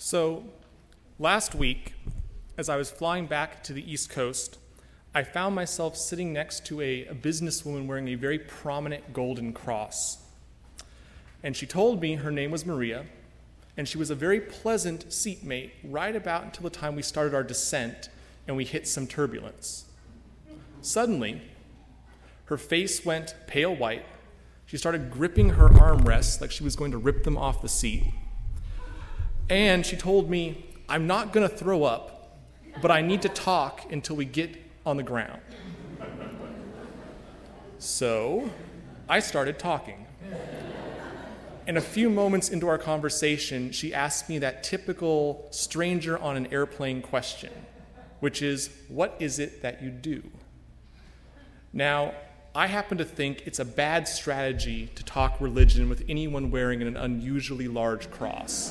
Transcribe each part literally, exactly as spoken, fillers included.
So, last week, as I was flying back to the East Coast, I found myself sitting next to a, a businesswoman wearing a very prominent golden cross. And she told me her name was Maria, and she was a very pleasant seatmate right about until the time we started our descent and we hit some turbulence. Suddenly, her face went pale white. She started gripping her armrests like she was going to rip them off the seat. And she told me, "I'm not going to throw up, but I need to talk until we get on the ground." So I started talking. And a few moments into our conversation, she asked me that typical stranger on an airplane question, which is, "What is it that you do?" Now, I happen to think it's a bad strategy to talk religion with anyone wearing an unusually large cross.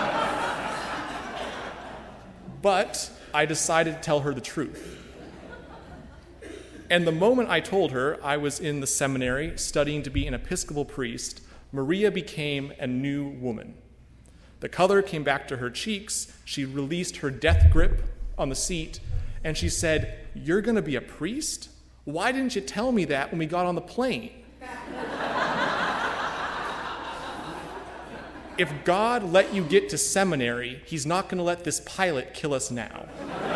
But I decided to tell her the truth. And the moment I told her I was in the seminary studying to be an Episcopal priest, Maria became a new woman. The color came back to her cheeks, she released her death grip on the seat, and she said, "You're going to be a priest? Why didn't you tell me that when we got on the plane?" If God let you get to seminary, he's not going to let this pilot kill us now.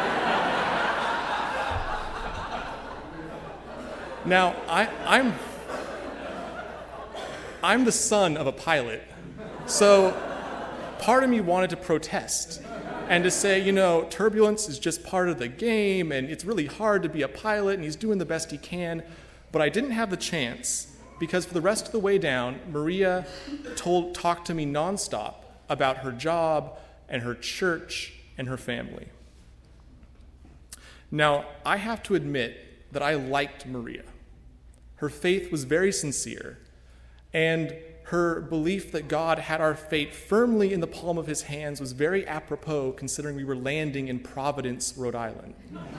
Now, I, I'm, I'm the son of a pilot, so part of me wanted to protest and to say, you know, turbulence is just part of the game, and it's really hard to be a pilot, and he's doing the best he can. But I didn't have the chance, because for the rest of the way down, Maria told, talked to me nonstop about her job and her church and her family. Now, I have to admit that I liked Maria. Her faith was very sincere, and her belief that God had our fate firmly in the palm of his hands was very apropos, considering we were landing in Providence, Rhode Island.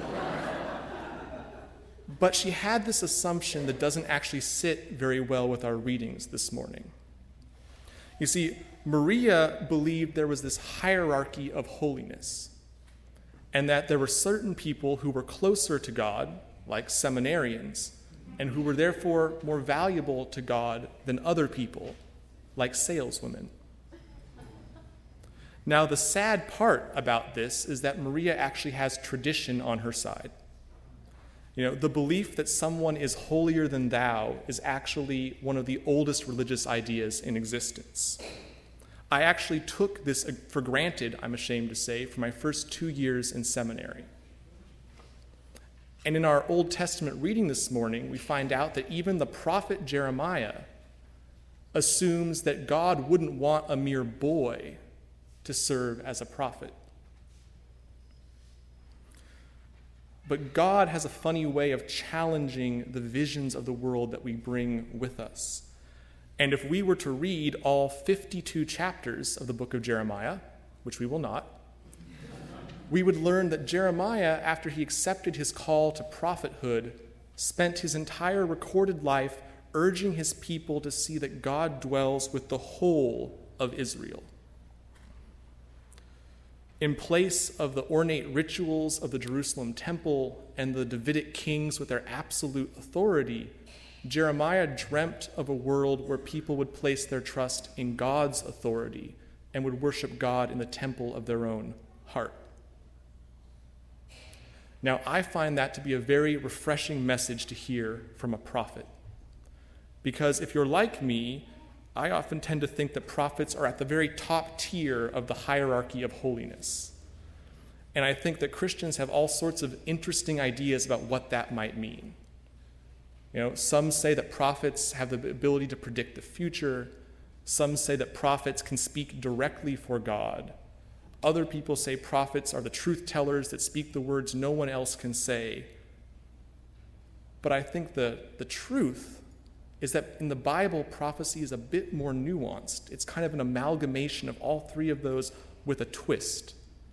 But she had this assumption that doesn't actually sit very well with our readings this morning. You see, Maria believed there was this hierarchy of holiness, and that there were certain people who were closer to God, like seminarians, and who were therefore more valuable to God than other people, like saleswomen. Now, the sad part about this is that Maria actually has tradition on her side. You know, the belief that someone is holier than thou is actually one of the oldest religious ideas in existence. I actually took this for granted, I'm ashamed to say, for my first two years in seminary. And in our Old Testament reading this morning, we find out that even the prophet Jeremiah assumes that God wouldn't want a mere boy to serve as a prophet. But God has a funny way of challenging the visions of the world that we bring with us. And if we were to read all fifty-two chapters of the book of Jeremiah, which we will not, we would learn that Jeremiah, after he accepted his call to prophethood, spent his entire recorded life urging his people to see that God dwells with the whole of Israel. In place of the ornate rituals of the Jerusalem temple and the Davidic kings with their absolute authority, Jeremiah dreamt of a world where people would place their trust in God's authority and would worship God in the temple of their own heart. Now, I find that to be a very refreshing message to hear from a prophet. Because if you're like me, I often tend to think that prophets are at the very top tier of the hierarchy of holiness. And I think that Christians have all sorts of interesting ideas about what that might mean. You know, some say that prophets have the ability to predict the future. Some say that prophets can speak directly for God. Other people say prophets are the truth tellers that speak the words no one else can say. But I think the, the truth is that in the Bible, prophecy is a bit more nuanced. It's kind of an amalgamation of all three of those with a twist.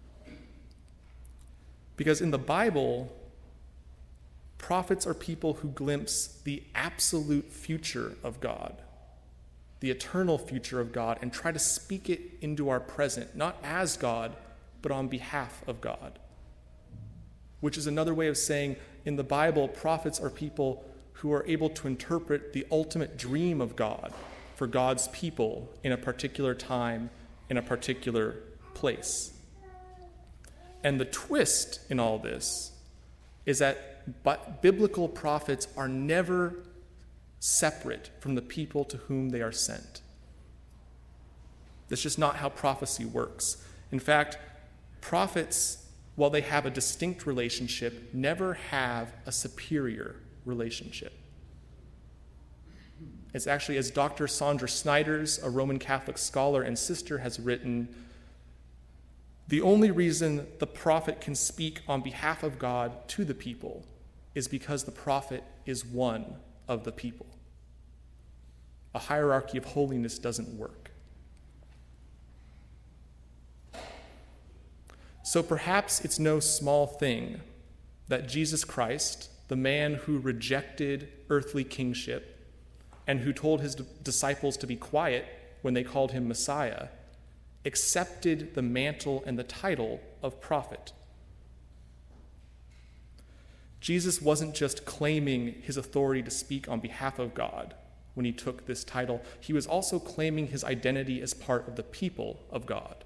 Because in the Bible, prophets are people who glimpse the absolute future of God. the eternal future of God, and try to speak it into our present, not as God, but on behalf of God. Which is another way of saying, in the Bible, prophets are people who are able to interpret the ultimate dream of God for God's people in a particular time, in a particular place. And the twist in all this is that biblical prophets are never separate from the people to whom they are sent. That's just not how prophecy works. In fact, prophets, while they have a distinct relationship, never have a superior relationship. It's actually, as Doctor Sandra Snyders, a Roman Catholic scholar and sister, has written, the only reason the prophet can speak on behalf of God to the people is because the prophet is one of the people. A hierarchy of holiness doesn't work. So perhaps it's no small thing that Jesus Christ, the man who rejected earthly kingship and who told his disciples to be quiet when they called him Messiah, accepted the mantle and the title of prophet. Jesus wasn't just claiming his authority to speak on behalf of God when he took this title. He was also claiming his identity as part of the people of God.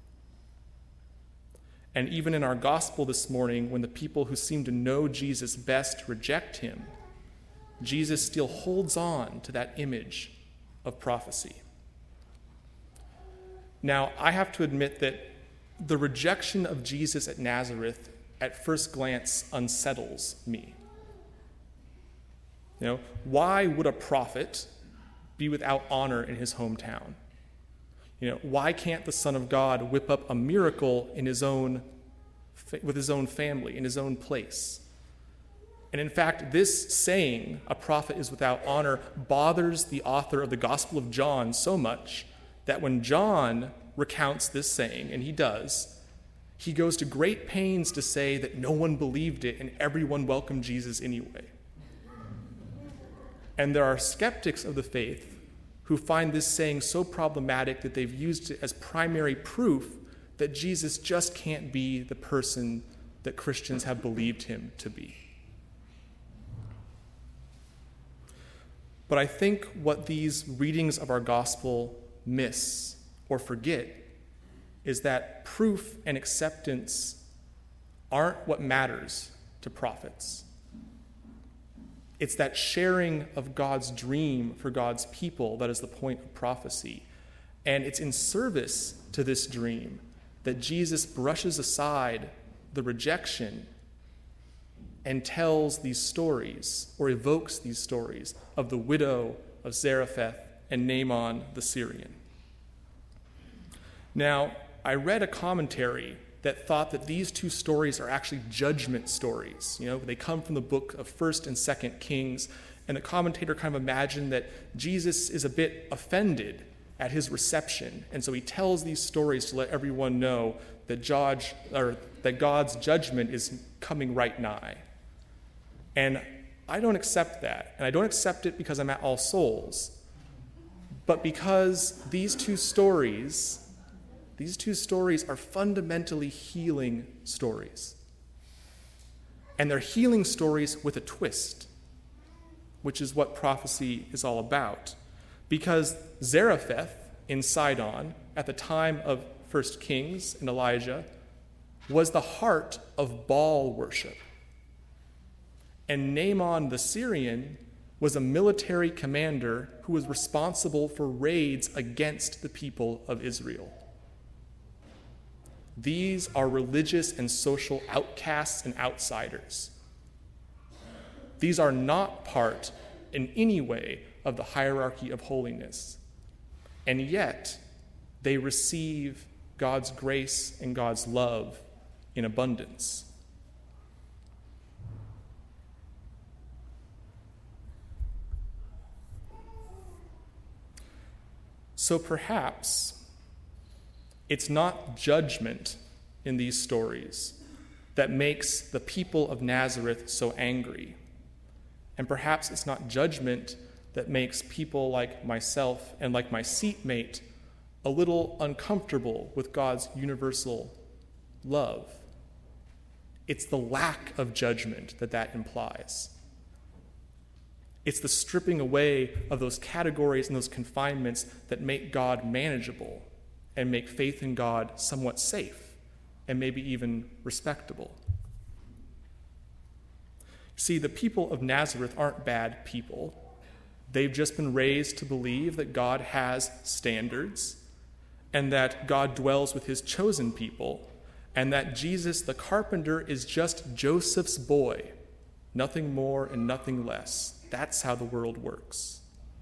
And even in our gospel this morning, when the people who seem to know Jesus best reject him, Jesus still holds on to that image of prophecy. Now, I have to admit that the rejection of Jesus at Nazareth at first glance unsettles me. You know, why would a prophet be without honor in his hometown? You know, why can't the Son of God whip up a miracle in his own, with his own family, in his own place? And in fact, this saying, a prophet is without honor, bothers the author of the Gospel of John so much that when John recounts this saying, and he does, he goes to great pains to say that no one believed it and everyone welcomed Jesus anyway. And there are skeptics of the faith who find this saying so problematic that they've used it as primary proof that Jesus just can't be the person that Christians have believed him to be. But I think what these readings of our gospel miss or forget is that proof and acceptance aren't what matters to prophets. It's that sharing of God's dream for God's people that is the point of prophecy. And it's in service to this dream that Jesus brushes aside the rejection and tells these stories, or evokes these stories, of the widow of Zarephath and Naaman the Syrian. Now, I read a commentary that thought that these two stories are actually judgment stories. You know, they come from the book of First and Second Kings, and the commentator kind of imagined that Jesus is a bit offended at his reception, and so he tells these stories to let everyone know that, judge, or that God's judgment is coming right nigh. And I don't accept that, and I don't accept it because I'm at All Souls, but because these two stories These two stories are fundamentally healing stories. And they're healing stories with a twist, which is what prophecy is all about. Because Zarephath in Sidon, at the time of First Kings and Elijah, was the heart of Baal worship. And Naaman the Syrian was a military commander who was responsible for raids against the people of Israel. These are religious and social outcasts and outsiders. These are not part in any way of the hierarchy of holiness. And yet, they receive God's grace and God's love in abundance. So perhaps it's not judgment in these stories that makes the people of Nazareth so angry. And perhaps it's not judgment that makes people like myself and like my seatmate a little uncomfortable with God's universal love. It's the lack of judgment that that implies. It's the stripping away of those categories and those confinements that make God manageable and make faith in God somewhat safe and maybe even respectable. See, the people of Nazareth aren't bad people. They've just been raised to believe that God has standards and that God dwells with his chosen people, and that Jesus the carpenter is just Joseph's boy, nothing more and nothing less. That's how the world works.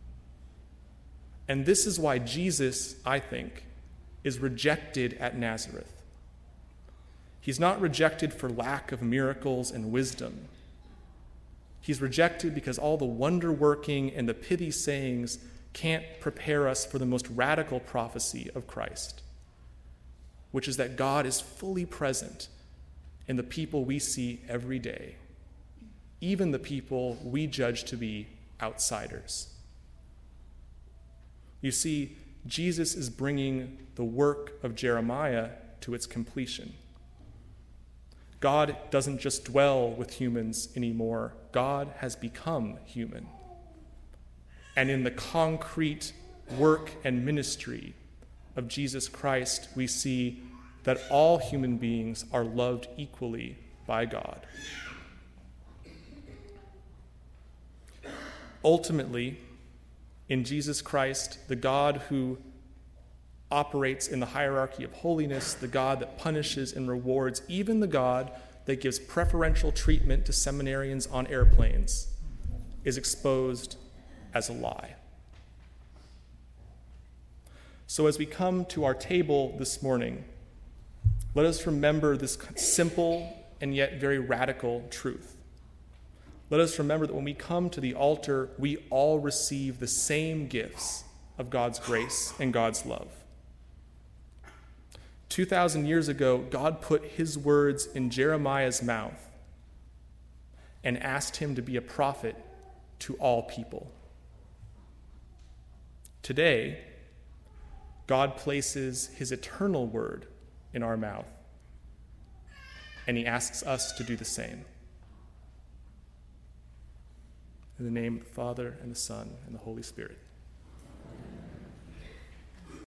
And this is why Jesus, I think, is rejected at Nazareth. He's not rejected for lack of miracles and wisdom. He's rejected because all the wonder-working and the pithy sayings can't prepare us for the most radical prophecy of Christ, which is that God is fully present in the people we see every day, even the people we judge to be outsiders. You see, Jesus is bringing the work of Jeremiah to its completion. God doesn't just dwell with humans anymore. God has become human. And in the concrete work and ministry of Jesus Christ, we see that all human beings are loved equally by God. Ultimately, in Jesus Christ, the God who operates in the hierarchy of holiness, the God that punishes and rewards, even the God that gives preferential treatment to seminarians on airplanes, is exposed as a lie. So as we come to our table this morning, let us remember this simple and yet very radical truth. Let us remember that when we come to the altar, we all receive the same gifts of God's grace and God's love. Two thousand years ago, God put his words in Jeremiah's mouth and asked him to be a prophet to all people. Today, God places his eternal word in our mouth, and he asks us to do the same. In the name of the Father, and the Son, and the Holy Spirit.